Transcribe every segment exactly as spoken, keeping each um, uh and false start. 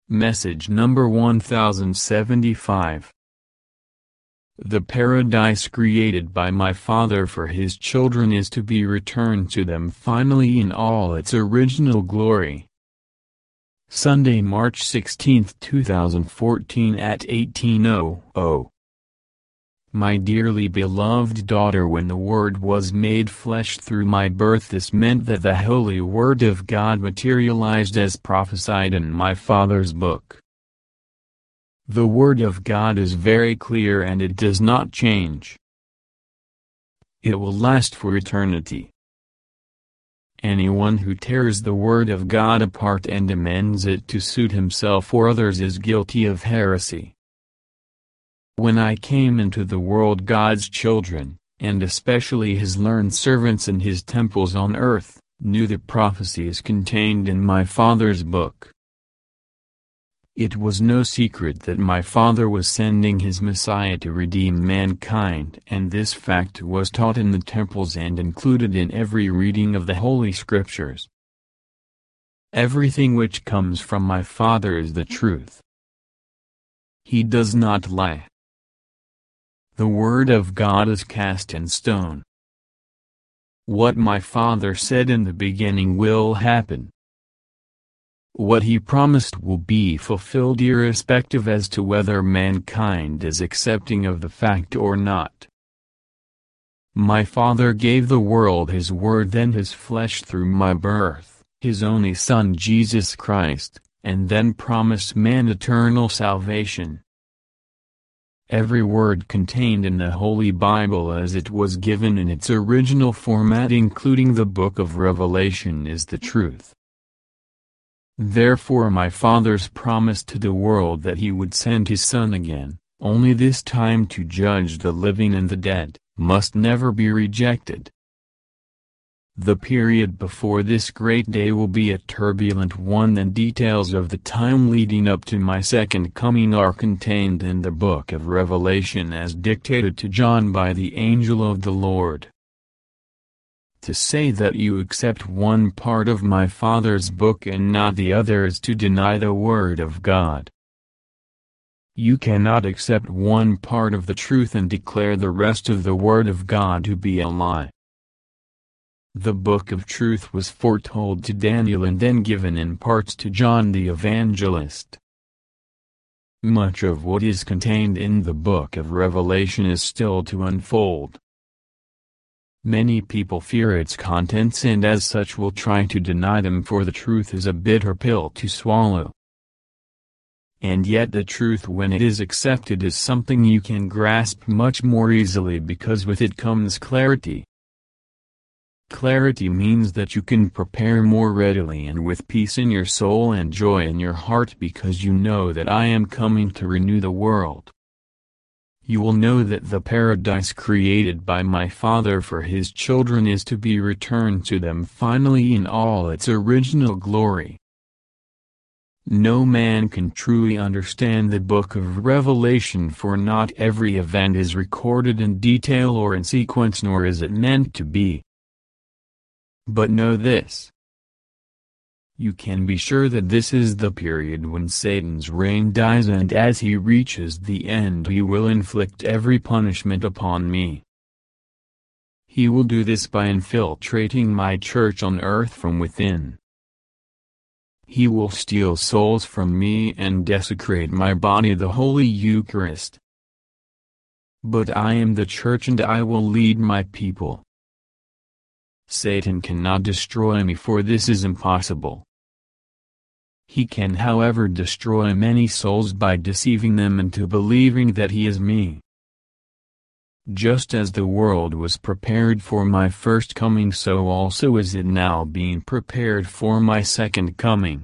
Message number one thousand seventy-five. The paradise created by my Father for His children is to be returned to them finally in all its original glory. Sunday, March sixteenth, two thousand fourteen at eighteen hundred. My dearly beloved daughter, when the Word was made flesh through my birth, this meant that the Holy Word of God materialized as prophesied in my Father's book. The Word of God is very clear and it does not change. It will last for eternity. Anyone who tears the Word of God apart and amends it to suit himself or others is guilty of heresy. When I came into the world, God's children, and especially His learned servants in His temples on earth, knew the prophecies contained in my Father's book. It was no secret that my Father was sending His Messiah to redeem mankind, and this fact was taught in the temples and included in every reading of the Holy Scriptures. Everything which comes from my Father is the truth. He does not lie. The Word of God is cast in stone. What my Father said in the beginning will happen. What He promised will be fulfilled irrespective as to whether mankind is accepting of the fact or not. My Father gave the world His Word, then His flesh through my birth, His only Son Jesus Christ, and then promised man eternal salvation. Every word contained in the Holy Bible as it was given in its original format, including the book of Revelation, is the truth. Therefore my Father's promise to the world that He would send His Son again, only this time to judge the living and the dead, must never be rejected. The period before this great day will be a turbulent one, and details of the time leading up to my second coming are contained in the book of Revelation as dictated to John by the angel of the Lord. To say that you accept one part of my Father's book and not the other is to deny the Word of God. You cannot accept one part of the truth and declare the rest of the Word of God to be a lie. The book of truth was foretold to Daniel and then given in parts to John the Evangelist. Much of what is contained in the book of Revelation is still to unfold. Many people fear its contents and as such will try to deny them, for the truth is a bitter pill to swallow. And yet the truth, when it is accepted, is something you can grasp much more easily because with it comes clarity. Clarity means that you can prepare more readily and with peace in your soul and joy in your heart, because you know that I am coming to renew the world. You will know that the paradise created by my Father for His children is to be returned to them finally in all its original glory. No man can truly understand the book of Revelation, for not every event is recorded in detail or in sequence, nor is it meant to be. But know this. You can be sure that this is the period when Satan's reign dies, and as he reaches the end he will inflict every punishment upon me. He will do this by infiltrating my church on earth from within. He will steal souls from me and desecrate my body, the Holy Eucharist. But I am the church and I will lead my people. Satan cannot destroy me, for this is impossible. He can, however, destroy many souls by deceiving them into believing that he is me. Just as the world was prepared for my first coming, so also is it now being prepared for my second coming.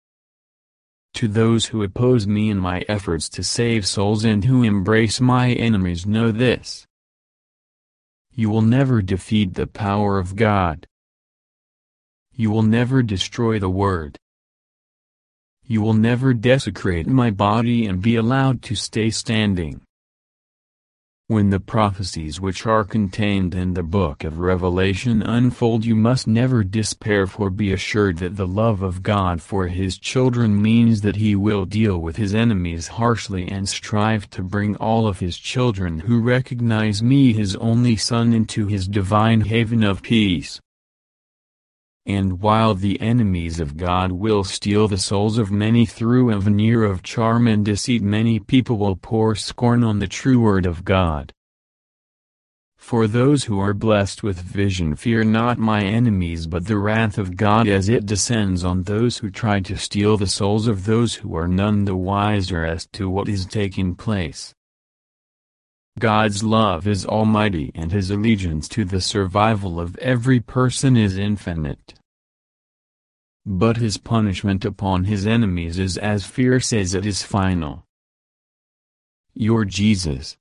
To those who oppose me in my efforts to save souls and who embrace my enemies, know this. You will never defeat the power of God. You will never destroy the Word. You will never desecrate my body and be allowed to stay standing. When the prophecies which are contained in the book of Revelation unfold, you must never despair, for be assured that the love of God for his children means that he will deal with his enemies harshly and strive to bring all of his children who recognize me, his only Son, into his divine haven of peace. And while the enemies of God will steal the souls of many through a veneer of charm and deceit, many people will pour scorn on the true word of God. For those who are blessed with vision fear not my enemies but the wrath of God as it descends on those who try to steal the souls of those who are none the wiser as to what is taking place. God's love is almighty and his allegiance to the survival of every person is infinite. But his punishment upon his enemies is as fierce as it is final. Your Jesus,